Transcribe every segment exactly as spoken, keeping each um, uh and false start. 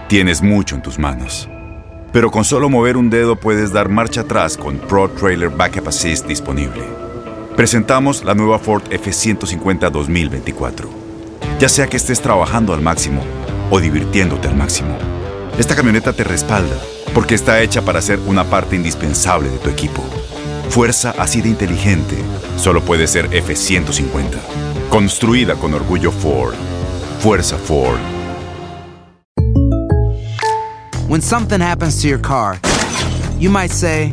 Tienes mucho en tus manos. Pero con solo mover un dedo puedes dar marcha atrás con Pro Trailer Backup Assist disponible. Presentamos la nueva Ford F ciento cincuenta dos mil veinticuatro. Ya sea que estés trabajando al máximo o divirtiéndote al máximo, esta camioneta te respalda porque está hecha para ser una parte indispensable de tu equipo. Fuerza así de inteligente solo puede ser F ciento cincuenta. Construida con orgullo Ford. Fuerza Ford. When something happens to your car, you might say,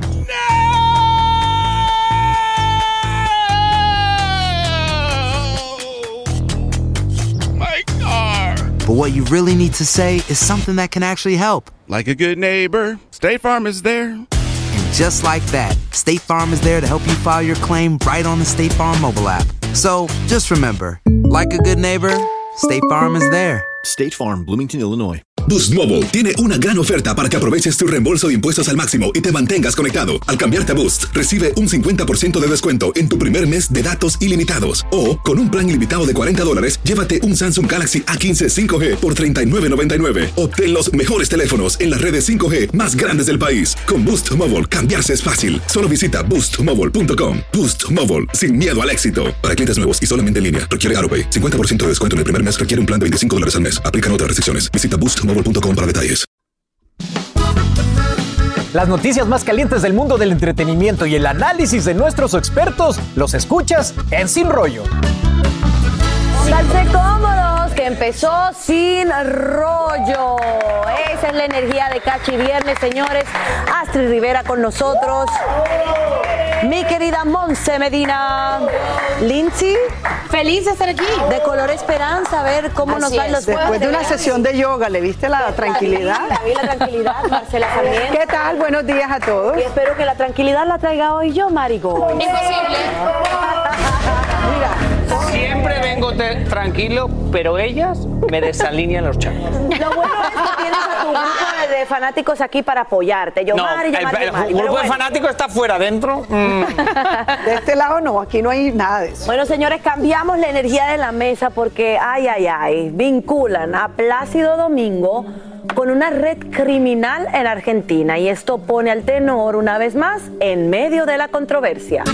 My car! but what you really need to say is something that can actually help. Like a good neighbor, State Farm is there. And just like that, State Farm is there to help you file your claim right on the State Farm mobile app. So just remember, like a good neighbor, State Farm is there. State Farm, Bloomington, Illinois. Boost Mobile tiene una gran oferta para que aproveches tu reembolso de impuestos al máximo y te mantengas conectado. Al cambiarte a Boost, recibe un cincuenta por ciento de descuento en tu primer mes de datos ilimitados. O, con un plan ilimitado de cuarenta dólares, llévate un Samsung Galaxy A quince cinco G por treinta y nueve noventa y nueve. Obtén los mejores teléfonos en las redes cinco G más grandes del país. Con Boost Mobile, cambiarse es fácil. Solo visita boost mobile punto com. Boost Mobile, sin miedo al éxito. Para clientes nuevos y solamente en línea, requiere AutoPay. cincuenta por ciento de descuento en el primer mes requiere un plan de veinticinco dólares al mes. Aplican otras restricciones. Visita boost mobile punto com para detalles. Las noticias más calientes del mundo del entretenimiento y el análisis de nuestros expertos los escuchas en Sin Rollo. Pónganse cómodos, que empezó Sin Rollo. Esa es la energía de Cachi Viernes, señores. Astrid Rivera con nosotros. Mi querida Monse Medina. Lindsay. Feliz de estar aquí. De color esperanza, a ver cómo Así nos van es. los Después de una sesión de yoga, ¿le viste la tranquilidad? La vi la tranquilidad, Marcela también. ¿Qué tal? Buenos días a todos. Y espero que la tranquilidad la traiga hoy yo, Marigo. Imposible. Mira. Siempre vengo te- tranquilo, pero ellas me desalinean los chakras. Lo bueno es que tienes a tu grupo de, de fanáticos aquí para apoyarte. Yo, No, Mari, yo, el, Mari, el yo, Mari. grupo Pero de bueno. fanáticos está fuera, dentro. Mm. De este lado no, aquí no hay nada de eso. Bueno, señores, cambiamos la energía de la mesa porque, ay, ay, ay, vinculan a Plácido Domingo con una red criminal en Argentina y esto pone al tenor una vez más en medio de la controversia.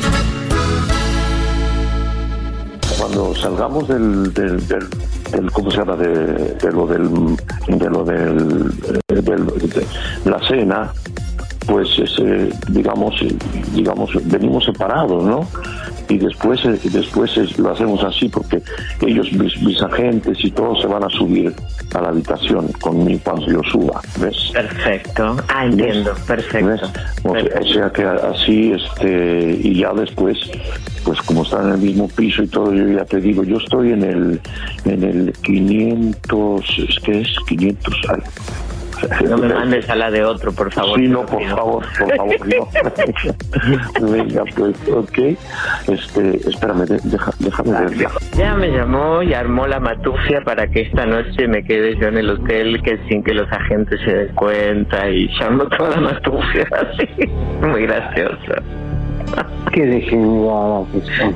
Cuando salgamos del, del, del, del ¿cómo se llama? De, de lo del, de lo del, de, de la cena, pues ese, digamos, digamos, venimos separados, ¿no? Y después, después lo hacemos así porque ellos, mis, mis agentes y todos se van a subir a la habitación conmigo cuando yo suba, ¿ves? Perfecto, ah, entiendo, ¿Ves? perfecto. ¿Ves? O, sea, o sea que así, este, y ya después, pues como están en el mismo piso y todo, yo ya te digo, yo estoy en el, en el quinientos, ¿qué es? quinientos, ay. No me mandes a la de otro, por favor. Sí, no, por favor, por favor, no. Venga, pues, ok. Este, espérame, de, deja, déjame ver. Ya me llamó y armó la matufia para que esta noche me quede yo en el hotel, que sin que los agentes se den cuenta, y ya armó toda la matufia así. Muy gracioso. Qué degenerada que son.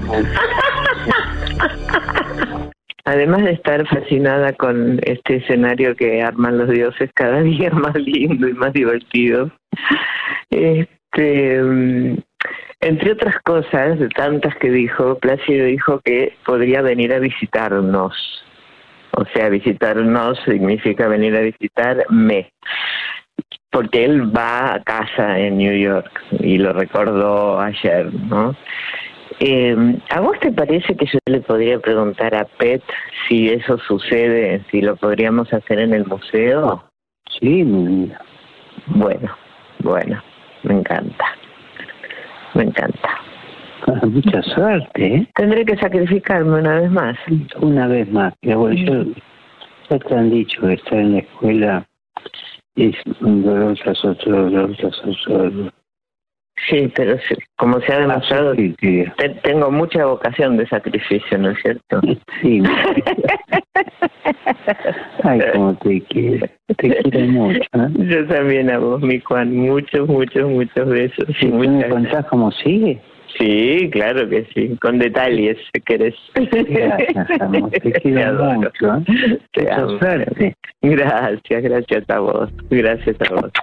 Además de estar fascinada con este escenario que arman los dioses cada día más lindo y más divertido, este, entre otras cosas, de tantas que dijo, Plácido dijo que podría venir a visitarnos. O sea, visitarnos significa venir a visitarme, porque él va a casa en New York y lo recordó ayer, ¿no? Eh, ¿A vos te parece que yo le podría preguntar a Pet si eso sucede, si lo podríamos hacer en el museo? Sí, mi vida. Bueno, bueno, me encanta, me encanta. Mucha suerte, ¿eh? Tendré que sacrificarme una vez más. Una vez más. Pero yo, ya te han dicho que estar en la escuela es un dolor tras otro dolor tras otro dolor. Sí, pero sí, como se ha demostrado, te, tengo mucha vocación de sacrificio, ¿no es cierto? Sí. Ay, cómo te quiero. Te quiero mucho, ¿eh? Yo también a vos, mi Juan. Muchos, muchos, muchos besos. ¿Sí, ¿Me contás cómo sigue? Sí, claro que sí, con detalles, si querés. Gracias, amor, te quiero mucho. ¿eh? Te amo. Suerte. Gracias, gracias a vos, gracias a vos.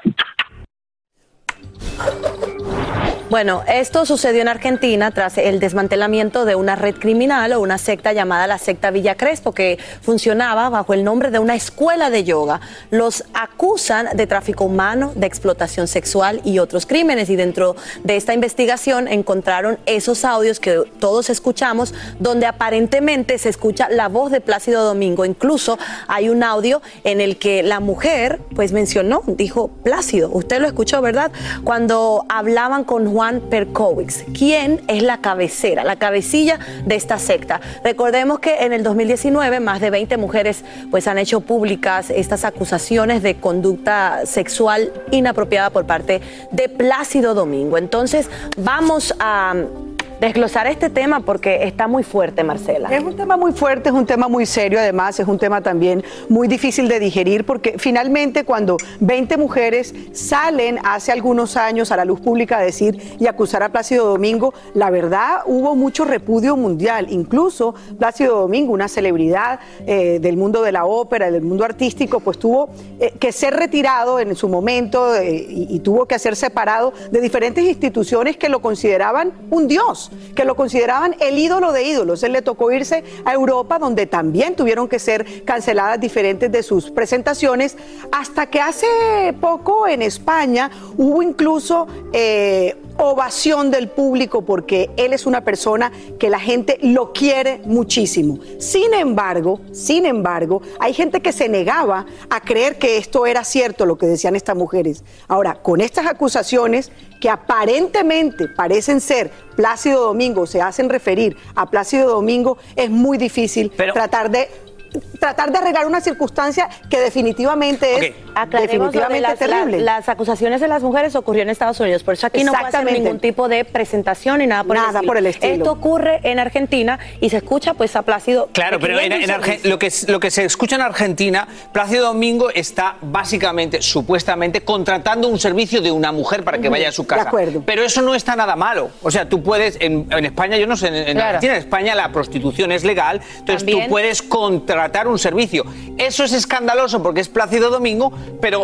Bueno, esto sucedió en Argentina tras el desmantelamiento de una red criminal o una secta llamada la secta Villa Crespo, que funcionaba bajo el nombre de una escuela de yoga. Los acusan de tráfico humano, de explotación sexual y otros crímenes. Y dentro de esta investigación encontraron esos audios que todos escuchamos, donde aparentemente se escucha la voz de Plácido Domingo. Incluso hay un audio en el que la mujer pues mencionó, dijo Plácido, usted lo escuchó, ¿verdad? Cuando hablaban con Juan Juan Perkowicz, quien es la cabecera, la cabecilla de esta secta. Recordemos que en el dos mil diecinueve más de veinte mujeres pues han hecho públicas estas acusaciones de conducta sexual inapropiada por parte de Plácido Domingo. Entonces vamos a desglosar este tema porque está muy fuerte, Marcela. Es un tema muy fuerte, es un tema muy serio, además es un tema también muy difícil de digerir, porque finalmente cuando veinte mujeres salen hace algunos años a la luz pública a decir y acusar a Plácido Domingo, la verdad hubo mucho repudio mundial. Incluso Plácido Domingo, una celebridad eh, del mundo de la ópera, del mundo artístico, pues tuvo eh, que ser retirado en su momento eh, y, y tuvo que ser separado de diferentes instituciones que lo consideraban un dios, que lo consideraban el ídolo de ídolos. Él le tocó irse a Europa, donde también tuvieron que ser canceladas diferentes de sus presentaciones, hasta que hace poco en España hubo incluso eh, ovación del público, porque él es una persona que la gente lo quiere muchísimo. Sin embargo, sin embargo, hay gente que se negaba a creer que esto era cierto, lo que decían estas mujeres. Ahora, con estas acusaciones que aparentemente parecen ser Plácido Domingo, se hacen referir a Plácido Domingo, es muy difícil Pero, tratar de tratar de arreglar una circunstancia que definitivamente okay. es definitivamente las, terrible. La, las acusaciones de las mujeres ocurrió en Estados Unidos, por eso aquí no puede hacer ningún tipo de presentación ni nada por, nada el, por el estilo. Esto ocurre en Argentina y se escucha pues a Plácido. Claro, pero en, en Arge- lo, que, lo que se escucha en Argentina, Plácido Domingo está básicamente, supuestamente, contratando un servicio de una mujer para que uh-huh. vaya a su casa. De acuerdo. Pero eso no está nada malo. O sea, tú puedes, en, en España, yo no sé, en, en claro. Argentina, en España la prostitución es legal, entonces ¿También? tú puedes contratar un servicio. Eso es escandaloso porque es Plácido Domingo, pero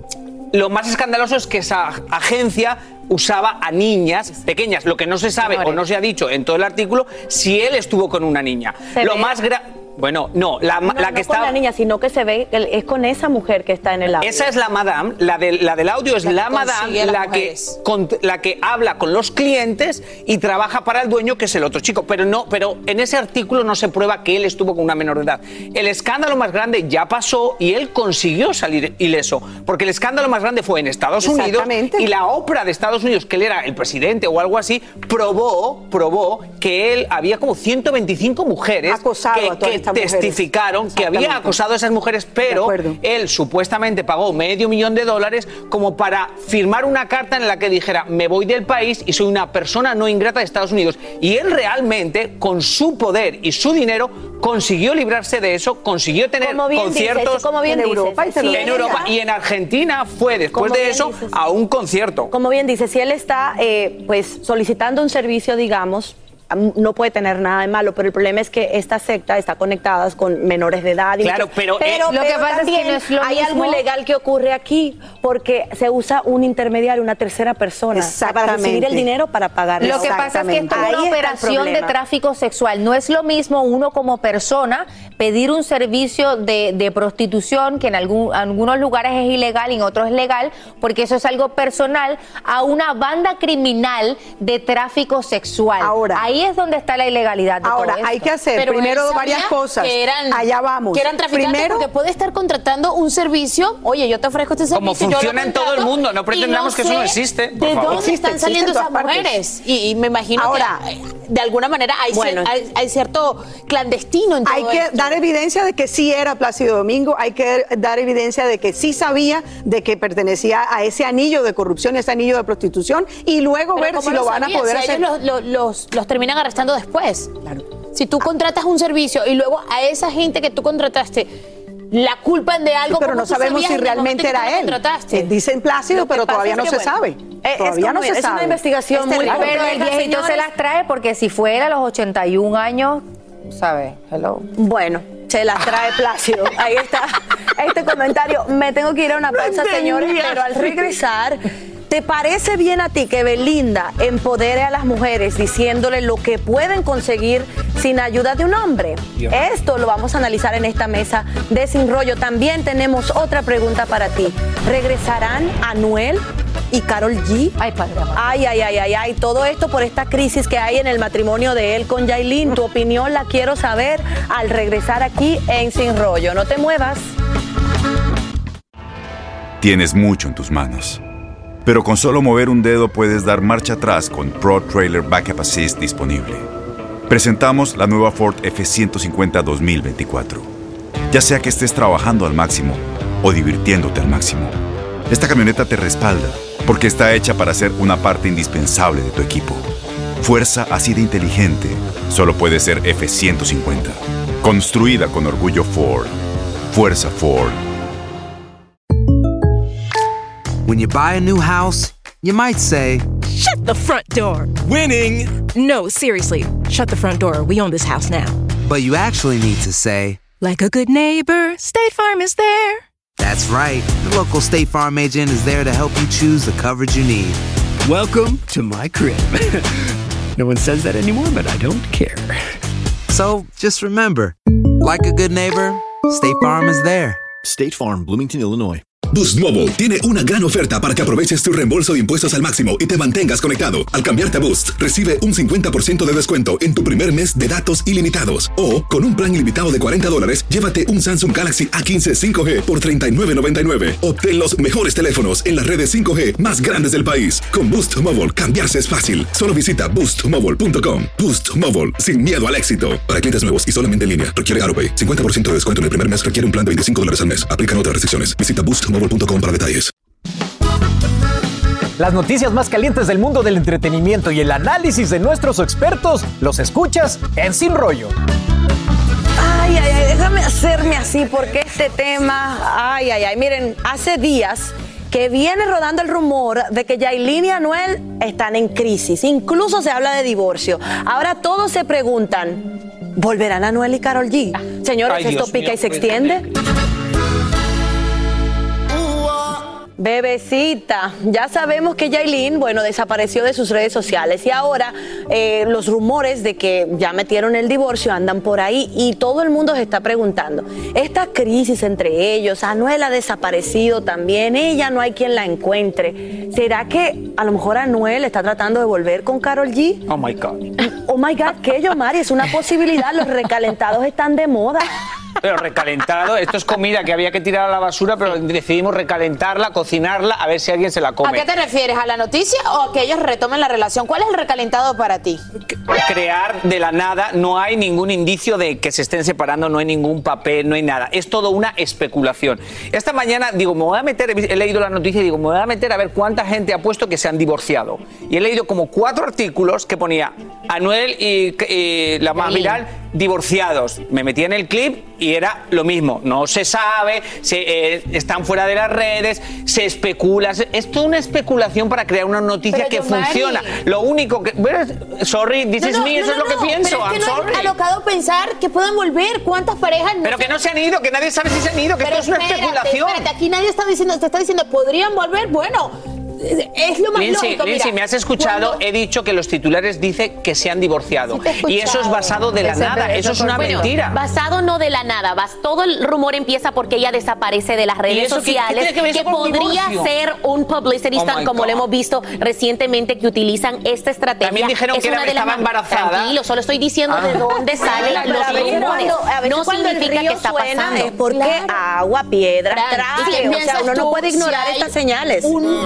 lo más escandaloso es que esa agencia usaba a niñas pequeñas. Lo que no se sabe o no se ha dicho en todo el artículo, si él estuvo con una niña. Lo ve? más grave... Bueno, no, la, no, la no que está... con la niña, sino que se ve, es con esa mujer que está en el audio. Esa es la madame, la, de, la del audio es la, la madame, la que, con, la que habla con los clientes y trabaja para el dueño, que es el otro chico. Pero no, pero en ese artículo no se prueba que él estuvo con una menor de edad. El escándalo más grande ya pasó y él consiguió salir ileso, porque el escándalo más grande fue en Estados Unidos y la ópera de Estados Unidos, que él era el presidente o algo así, probó, probó que él había como ciento veinticinco mujeres acosado que, a todas que testificaron que había acosado a esas mujeres, pero él supuestamente pagó medio millón de dólares como para firmar una carta en la que dijera me voy del país y soy una persona no ingrata de Estados Unidos. Y él realmente, con su poder y su dinero, consiguió librarse de eso, consiguió tener conciertos dices, como bien en, dices, Europa, y sí, en Europa y en Argentina fue después de eso dices, a un concierto. Como bien dice, si él está eh, pues solicitando un servicio, digamos, no puede tener nada de malo, pero el problema es que esta secta está conectada con menores de edad. Y claro, pero, pero, eh, lo que pasa es que no es lo hay mismo. Algo ilegal que ocurre aquí, porque se usa un intermediario, una tercera persona, para recibir el dinero para pagar. Lo que pasa es que es como una operación de tráfico sexual. No es lo mismo uno como persona pedir un servicio de, de prostitución, que en algún, algunos lugares es ilegal y en otros es legal, porque eso es algo personal, a una banda criminal de tráfico sexual. Ahora, ahí es donde está la ilegalidad de Ahora, todo esto. hay que hacer Pero primero varias cosas. Que eran, Allá vamos. Que eran traficantes primero, porque puede estar contratando un servicio. Oye, yo te ofrezco este servicio. Como funciona en todo el mundo, no pretendamos no que eso no existe. Por ¿De favor. dónde existe, están saliendo existe esas mujeres? Y, y me imagino Ahora, que de alguna manera hay, bueno, cier, hay, hay cierto clandestino en todo hay que esto. dar evidencia de que sí era Plácido Domingo, hay que dar evidencia de que sí sabía de que pertenecía a ese anillo de corrupción, ese anillo de prostitución, y luego Pero ver si lo lo van sabía, a poder si hacer. Ellos los, los, los, los terminan arrestando después. Claro. Si tú contratas un servicio y luego a esa gente que tú contrataste la culpan de algo. Pero no sabemos si realmente era él. Eh, Dicen Plácido, pero todavía no se sabe. Todavía no se sabe. Es una investigación muy larga. Pero el viejito se las trae porque si fue él a los ochenta y un años, ¿sabes? Hello. Bueno, se las trae Plácido. Ahí está este comentario. Me tengo que ir a una pausa, señores, pero al regresar, ¿te parece bien a ti que Belinda empodere a las mujeres diciéndole lo que pueden conseguir sin ayuda de un hombre? Dios. Esto lo vamos a analizar en esta mesa de Sin Rollo. También tenemos otra pregunta para ti. ¿Regresarán Anuel y Karol G? Ay, padre. Ay, ay, ay, ay, ay. Todo esto por esta crisis que hay en el matrimonio de él con Yailin. Tu opinión la quiero saber al regresar aquí en Sin Rollo. No te muevas. Tienes mucho en tus manos, pero con solo mover un dedo puedes dar marcha atrás con Pro Trailer Backup Assist disponible. Presentamos la nueva Ford F ciento cincuenta dos mil veinticuatro. Ya sea que estés trabajando al máximo o divirtiéndote al máximo, esta camioneta te respalda porque está hecha para ser una parte indispensable de tu equipo. Fuerza así de inteligente solo puede ser F ciento cincuenta. Construida con orgullo Ford. Fuerza Ford. When you buy a new house, you might say, "Shut the front door." Winning! No, seriously. Shut the front door. We own this house now. But you actually need to say, like a good neighbor, State Farm is there. That's right. The local State Farm agent is there to help you choose the coverage you need. Welcome to my crib. No one says that anymore, but I don't care. So just remember, like a good neighbor, State Farm is there. State Farm, Bloomington, Illinois. Boost Mobile tiene una gran oferta para que aproveches tu reembolso de impuestos al máximo y te mantengas conectado. Al cambiarte a Boost, recibe un cincuenta por ciento de descuento en tu primer mes de datos ilimitados. O, con un plan ilimitado de cuarenta dólares, llévate un Samsung Galaxy A quince cinco G por treinta y nueve noventa y nueve. Obtén los mejores teléfonos en las redes cinco G más grandes del país. Con Boost Mobile, cambiarse es fácil. Solo visita boost mobile punto com. Boost Mobile, sin miedo al éxito. Para clientes nuevos y solamente en línea, requiere AutoPay. cincuenta por ciento de descuento en el primer mes, requiere un plan de veinticinco dólares al mes. Aplican otras restricciones. Visita boost mobile punto com para detalles. Las noticias más calientes del mundo del entretenimiento y el análisis de nuestros expertos los escuchas en Sin Rollo. Ay, ay, ay, déjame hacerme así porque este tema, ay, ay, ay, miren, hace días que viene rodando el rumor de que Yailin y Anuel están en crisis, incluso se habla de divorcio. Ahora todos se preguntan, ¿volverán Anuel y Karol G? Señores, ay, esto Dios pica mío, y se extiende. Bebecita, ya sabemos que Yailin, bueno, desapareció de sus redes sociales y ahora eh, los rumores de que ya metieron el divorcio andan por ahí y todo el mundo se está preguntando, esta crisis entre ellos, Anuel ha desaparecido también, ella no hay quien la encuentre, ¿será que a lo mejor Anuel está tratando de volver con Karol G? Oh my God. Oh my God, ¿qué, Yomari? Es una posibilidad, los recalentados están de moda. Pero recalentado, esto es comida que había que tirar a la basura, pero decidimos recalentarla, cocinarla, a ver si alguien se la come. ¿A qué te refieres? ¿A la noticia o a que ellos retomen la relación? ¿Cuál es el recalentado para ti? Crear de la nada, no hay ningún indicio de que se estén separando, no hay ningún papel, no hay nada. Es todo una especulación. Esta mañana, digo, me voy a meter, he leído la noticia y digo, me voy a meter a ver cuánta gente ha puesto que se han divorciado. Y he leído como cuatro artículos que ponía Anuel y, y la más viral, divorciados. Me metí en el clip y era lo mismo, no se sabe, se, eh, están fuera de las redes, se especula, es toda una especulación para crear una noticia pero que funciona. Mari. Lo único que, bueno, sorry, this no, is no, me, no, eso no, es lo no, que pienso, pero es que I'm no sorry. Es alocado pensar que pueden volver, ¿cuántas parejas? No pero que no se han ido, que nadie sabe si se han ido, que pero esto es una espérate, especulación. Espérate, aquí nadie está diciendo, te está diciendo, ¿podrían volver? Bueno, es lo más Lindsay, lógico. Lindsay, mira, me has escuchado, cuando... he dicho que los titulares dicen que se han divorciado. Sí, y eso es basado de la eso, nada, eso, eso es una bueno, mentira. Basado no de la nada, bas, todo el rumor empieza porque ella desaparece de las redes sociales, ¿qué, qué que, que podría ser un publicity stunt, oh como lo hemos visto recientemente, que utilizan esta estrategia. También dijeron es que una era, de las estaba embarazada. Tranquilo, solo estoy diciendo ah. de dónde salen bueno, los rumores. No significa que está pasando. Es porque claro. agua, piedra, claro. trae. O sea, uno no puede ignorar si estas señales. Un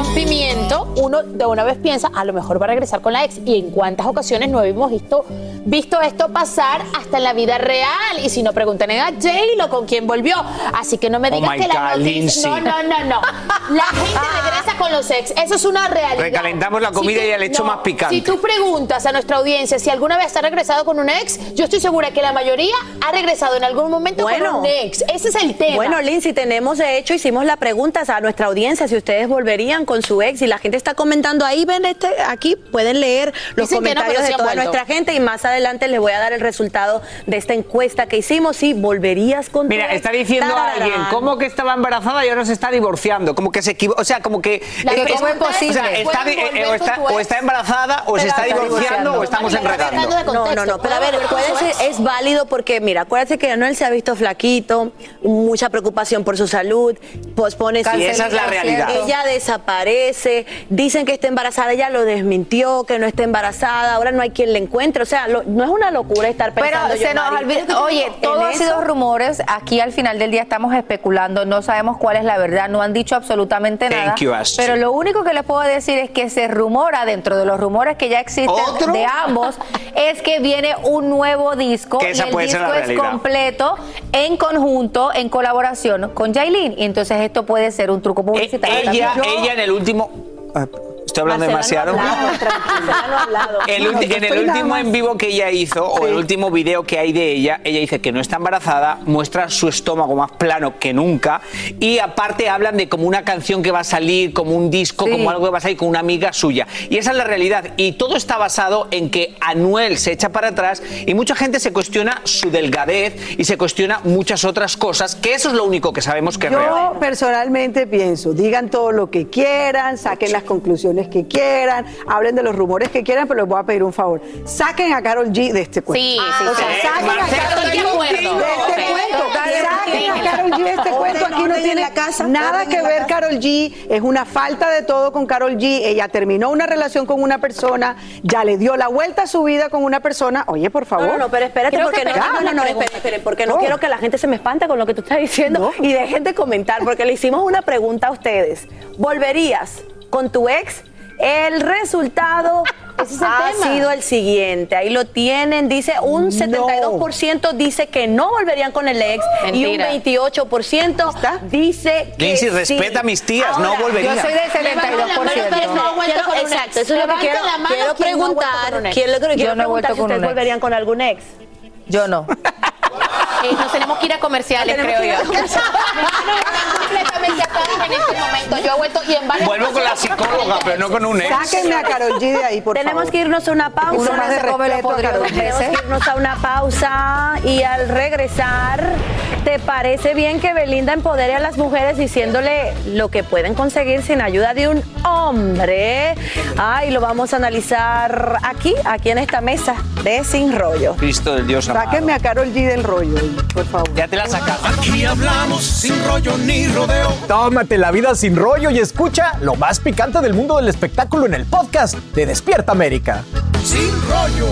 rompimiento, uno de una vez piensa, a lo mejor va a regresar con la ex. Y en cuántas ocasiones no hemos visto, visto esto pasar hasta en la vida real. Y si no, preguntan a J-Lo con quién volvió. Así que no me digas Oh my que la God, noticia... Lindsay. No, no, no, no. La gente regresa con los ex. Eso es una realidad. Recalentamos la comida Si tú- y el hecho no, más picante. Si tú preguntas a nuestra audiencia si alguna vez ha regresado con un ex, yo estoy segura que la mayoría ha regresado en algún momento Bueno. con un ex. Ese es el tema. Bueno, Lindsay, tenemos, de hecho, hicimos la pregunta a nuestra audiencia si ustedes volverían con su ex y la gente está comentando ahí, ven este, aquí pueden leer los Dicen que no, comentarios pero sí de han toda vuelto. nuestra gente y más adelante les voy a dar el resultado de esta encuesta que hicimos. Si volverías con Mira, tu ex. está diciendo Tarararán. alguien como que estaba embarazada y ahora se está divorciando, como que se equivoca, o sea, como que La es- pregunta es- es, o sea, está, ¿pueden eh, volver o, con está, tu o ex? está embarazada o se Pero está divorciando o estamos enredando. No, no, no, pero a ver, puede ser, es válido porque, mira, acuérdate que Anuel se ha visto flaquito, mucha preocupación por su salud, pospone su... Y esa es la realidad. Ella desaparece, dicen que está embarazada, ella lo desmintió, que no está embarazada, ahora no hay quien le encuentre, o sea, lo- no es una locura estar pensando... Pero se yo, nos Mari, olvida, ¿pero qué oye, te digo? todo ¿En ha sido eso? rumores, aquí al final del día estamos especulando, no sabemos cuál es la verdad, no han dicho absolutamente Thank nada, you, Astrid. pero lo único que les puedo decir es que se rumora dentro de los rumores que ya existen ¿Otro? de ambos, es que viene un nuevo disco Que y esa el puede ser disco la es realidad. completo, en conjunto, en colaboración con Yailin, y entonces esto puede ser un truco publicitario. Ella, también. ella en el último... Ah, Estoy hablando Marcela no demasiado. ha hablado, Marcela no ha hablado. El ulti- No, yo en el estoy nada último más- en vivo que ella hizo, o el último video que hay de ella, ella dice que no está embarazada, muestra su estómago más plano que nunca, y aparte hablan de como una canción que va a salir, como un disco, Sí. como algo que va a salir con una amiga suya. Y esa es la realidad. Y todo está basado en que Anuel se echa para atrás y mucha gente se cuestiona su delgadez y se cuestiona muchas otras cosas, que eso es lo único que sabemos que es real. Yo personalmente pienso, digan todo lo que quieran, saquen las conclusiones que quieran, hablen de los rumores que quieran, pero les voy a pedir un favor. Saquen a Karol G de este cuento. Sí, sí, O sea, sí. saquen a Marcela, Karol estoy de G acuerdo. de este Ok. cuento. Saquen a Karol G de este Orden, cuento. Aquí no orden en tiene la casa, nada orden que en la ver casa. Karol G. Es una falta de todo con Karol G. Ella terminó una relación con una persona, ya le dio la vuelta a su vida con una persona. Oye, por favor. No, no, no, pero espérate, Creo porque que no, ya, no, no, no, esperen, esperen, porque no Oh. quiero que la gente se me espante con lo que tú estás diciendo y dejen de comentar, porque le hicimos una pregunta a ustedes. ¿Volverías con tu ex? El resultado Ese es el ha tema. sido el siguiente. Ahí lo tienen. Dice un setenta y dos por ciento dice que no volverían con el ex y un Mentira. veintiocho por ciento dice que Lindsay, sí. respeta a mis tías, Ahora, no volvería. Yo soy del setenta y dos por ciento. Quiero- No vuelto con un ex. exacto, eso es lo que Levanta quiero, la mano quiero quien no ha vuelto preguntar. con un ex. quiero, quiero Yo no he vuelto preguntar si con un ustedes ex. volverían con algún ex. Yo no. Eh, nos tenemos que ir a comerciales, Tenemos creo que ir a yo. comerciales. completamente atadas en este momento. Yo he vuelto y en varias Vuelvo con la psicóloga, pero no con un ex. Sáquenme a Karol G de ahí, por Tenemos favor. que irnos a una pausa. Uno más de Se come los respeto a podridos Karol dos G. Tenemos que irnos a una pausa y al regresar, ¿te parece bien que Belinda empodere a las mujeres diciéndole lo que pueden conseguir sin ayuda de un hombre? Ay, lo vamos a analizar aquí, aquí en esta mesa de Sin Rollo. Cristo del Dios amado. Sáquenme a Karol G del rollo, por favor. Ya te la sacaste. Aquí hablamos sin rollo ni rodeo. Tómate la vida sin rollo y escucha lo más picante del mundo del espectáculo en el podcast de Despierta América. Sin rollo.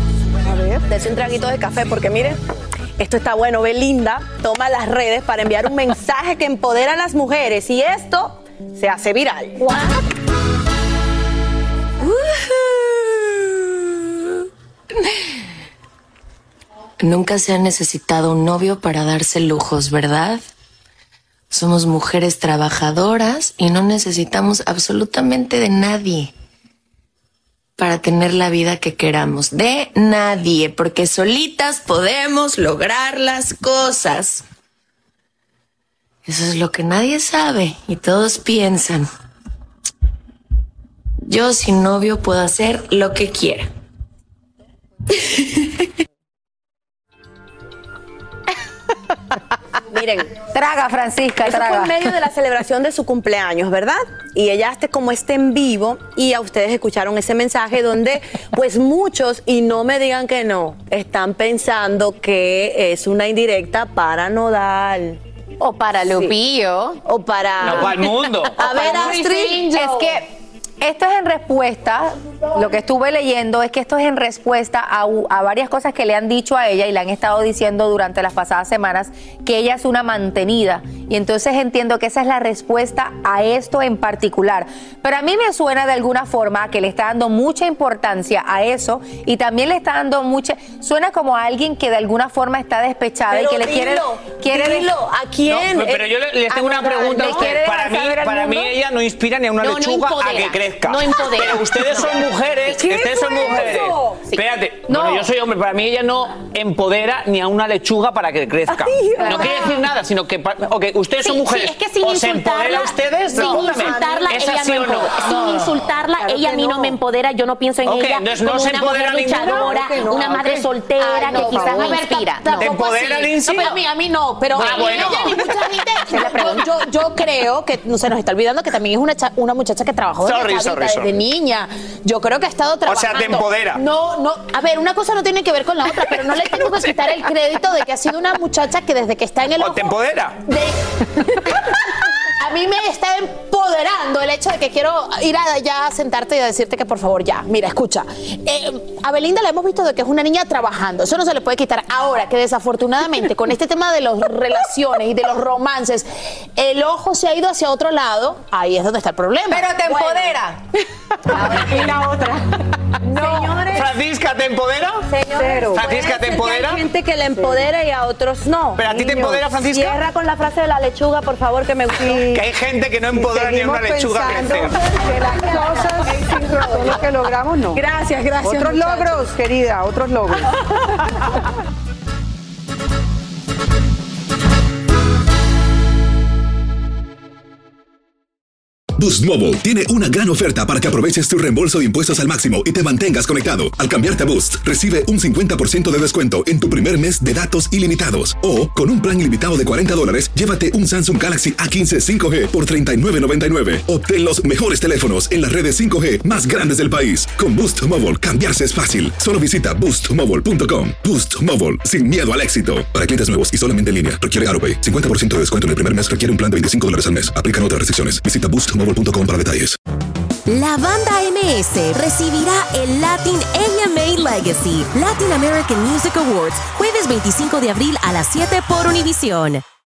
A ver, dese un traguito de café porque mire, esto está bueno. Belinda toma las redes para enviar un mensaje que empodera a las mujeres y esto se hace viral. Nunca se ha necesitado un novio para darse lujos, ¿verdad? Somos mujeres trabajadoras y no necesitamos absolutamente de nadie para tener la vida que queramos. De nadie, porque solitas podemos lograr las cosas. Eso es lo que nadie sabe y todos piensan. Yo sin novio puedo hacer lo que quiera. Miren, Traga, Francisca, eso fue traga. en medio de la celebración de su cumpleaños, ¿verdad? Y ella este como este en vivo y a ustedes escucharon ese mensaje donde pues muchos, y no me digan que no, están pensando que es una indirecta para Nodal. O para Lupillo. O para... No, para el mundo. A ver, para Astrid, Luis Es que Esto es en respuesta, lo que estuve leyendo es que esto es en respuesta a, a varias cosas que le han dicho a ella y le han estado diciendo durante las pasadas semanas que ella es una mantenida. Y entonces entiendo que esa es la respuesta a esto en particular. Pero a mí me suena de alguna forma que le está dando mucha importancia a eso y también le está dando mucha... Suena como a alguien que de alguna forma está despechada pero y que le dilo, quiere... quiere dilo, ¿a quién? No, pero yo le, les tengo una pregunta a usted. Para mí, para mí ella no inspira ni a una no, lechuga no a que crezca. No empodera. Pero ustedes son mujeres, ¿Qué ustedes son mujeres. Sí. Espérate, No. bueno, yo soy hombre, para mí ella no empodera ni a una lechuga para que crezca. Ay, no quiere decir nada, sino que, ok, ustedes Sí, son mujeres. sí, es que sin ¿Os empodera a ustedes? sin Respóndeme. insultarla, ¿Es ella así no o no? empodera. Sin insultarla, Claro ella a que mí no. no. me empodera. Yo no pienso en Ok, ella entonces no como se una mujer empodera ninguna. luchadora, Claro que no. una madre Ok. soltera Ay, no, que quizás por me favor. inspira. Ta- No, ¿Te empodera, así. Lindsay? No, pero a mí, a mí no, pero Ah, a mí bueno. ella ni mucha gente. yo, yo, yo creo que no se nos está olvidando que también es una, cha- una muchacha que trabajó desde Sorry, chavita, sorry, desde sorry. niña. Yo creo que ha estado trabajando. sea, te empodera. No, no. A ver, una cosa no tiene que ver con la otra, pero no le tengo que quitar el crédito de que ha sido una muchacha que desde que está en el ¿O ojo te empodera? de- a mí me está empoderando el hecho de que quiero ir allá a sentarte y a decirte que por favor ya, mira, escucha, eh, a Belinda la hemos visto de que es una niña trabajando, eso no se le puede quitar. Ahora que desafortunadamente con este tema de las relaciones y de los romances, el ojo se ha ido hacia otro lado, ahí es donde está el problema. Pero te Bueno. empodera. Y la otra. No. Señores, Francisca, ¿te empodera? Señores, Francisca, ¿te empodera? hay gente que le empodera y a otros no. ¿Pero a ti te empodera, Francisca? Cierra con la frase de la lechuga, por favor, que me gustó. Que hay gente que no empodera ni a una lechuga a crecer. Que las cosas son lo que logramos, no. Gracias, gracias, Otros muchachos. logros, querida, otros logros. Boost Mobile tiene una gran oferta para que aproveches tu reembolso de impuestos al máximo y te mantengas conectado. Al cambiarte a Boost, recibe un cincuenta por ciento de descuento en tu primer mes de datos ilimitados. O, con un plan ilimitado de cuarenta dólares, llévate un Samsung Galaxy A quince cinco G por treinta y nueve noventa y nueve. Obtén los mejores teléfonos en las redes cinco G más grandes del país. Con Boost Mobile, cambiarse es fácil. Solo visita boost mobile punto com. Boost Mobile, sin miedo al éxito. Para clientes nuevos y solamente en línea, requiere AutoPay. cincuenta por ciento de descuento en el primer mes requiere un plan de veinticinco dólares al mes. Aplican otras restricciones. Visita boost mobile punto com para detalles. La banda M S recibirá el Latin A M A Legacy Latin American Music Awards jueves veinticinco de abril a las siete por Univisión.